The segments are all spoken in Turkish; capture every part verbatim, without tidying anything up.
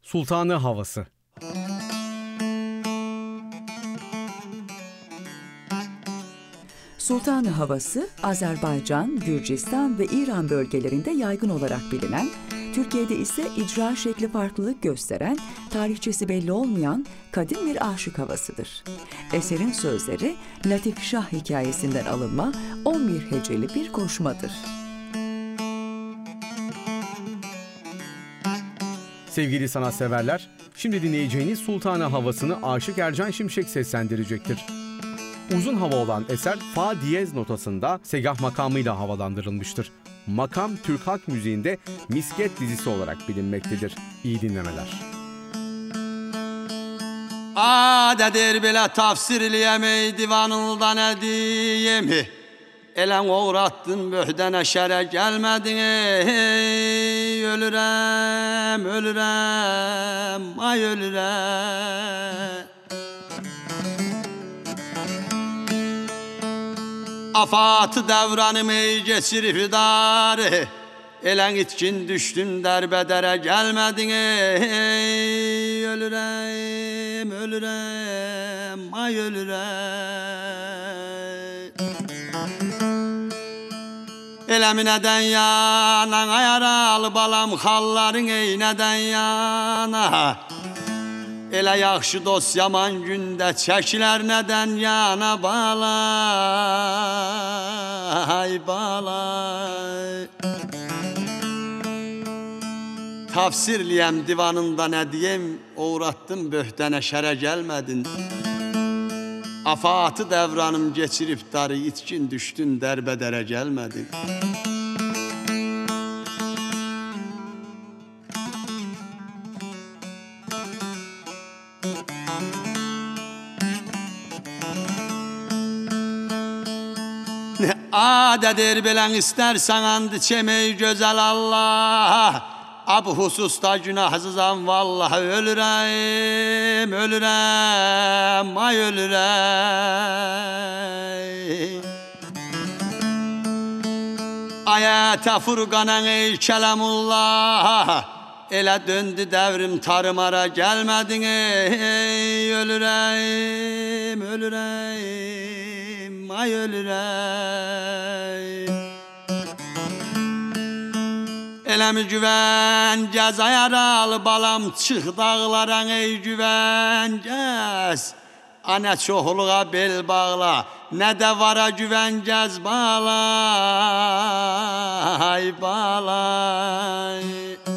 Sultanı havası. Sultanı havası, Azerbaycan, Gürcistan ve İran bölgelerinde yaygın olarak bilinen, Türkiye'de ise icra şekli farklılık gösteren, tarihçesi belli olmayan kadim bir aşık havasıdır. Eserin sözleri, Latif Şah hikayesinden alınma on bir heceli bir koşmadır. Sevgili sanatseverler, şimdi dinleyeceğiniz Sultanı havasını Aşık Ercan Şimşek seslendirecektir. Uzun hava olan eser fa diyez notasında segah makamıyla havalandırılmıştır. Makam Türk halk müziğinde misket dizisi olarak bilinmektedir. İyi dinlemeler. Adedir belə tafsirliyem ey divanıldan ediyemi. Elen uğrattın böhdene şere gelmedin ey. Ölürem, ölürem, ay ölürem. Afatı devranım ey geçirip darı. Elen itkin düştün derbedere gelmedin ey. Ölürem, ölürem, ay ölürem. Elemi neden yanan ayaralı balam halların ey neden yana. Elə yaxşı dost yaman gündə çəkilər nədən yana balay, balay. Tafsirliyəm divanında nə deyim, uğratdım böhdənə şərə gəlmədin. Afatı devranım geçirib darı, itkin düşdün dərbədərə gəlmədin. Adedir bilen istersen and içemeyi güzel Allah. Ab hususta günahsızam vallahi ölürem, ölürem, ay ölürem. Ayete Furqanan ey kelamullah. Elə döndü devrim tarımara gelmedin ey. Ölürem, ölürem, ay ölürem. Eləmi güvəngəz ayaralı balam çıx dağlaran ey güvəngəz. Anə çoxluğa bel bağla, nə də vara güvəngəz balay, balay.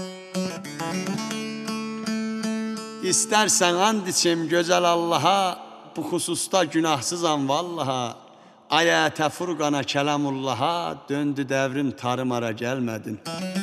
İstersen and içim güzel Allah'a, bu hususta günahsızam vallaha. Ayete Furqana kelamullaha, döndü devrim tarımara gelmedin.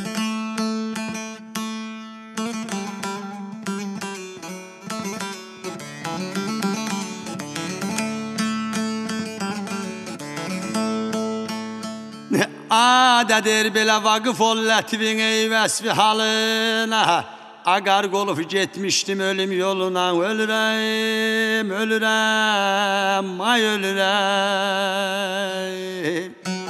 Adedir belə vaqıf ol lətvin ey vəsfi halına. Agar qolub getmişdim ölüm yoluna. Ölürəm, ölürəm, ay ölürəm.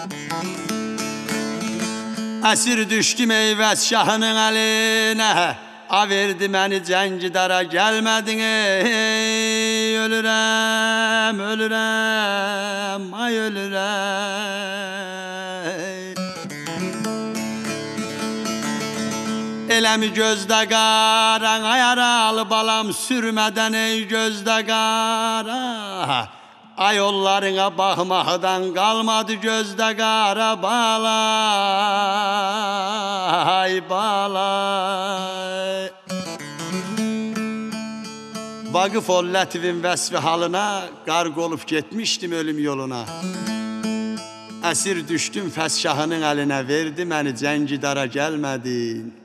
Əsir düşdüm ey vəs şahının əlinə. A verdi məni cəngidara gəlmədin ey. Ölürəm, ölürəm, ay ölürəm. Eləmi gözdə qaran ayaralı balam sürmədən ey gözdə qara. Ay yollarına baxmaqdan qalmadı gözdə qara balay, balay. Vaqıf ol lətvin vəsfi halına, qarq olub getmişdim ölüm yoluna. Əsir düşdüm fəs şahının əlinə, verdi məni cəngidara gəlmədin.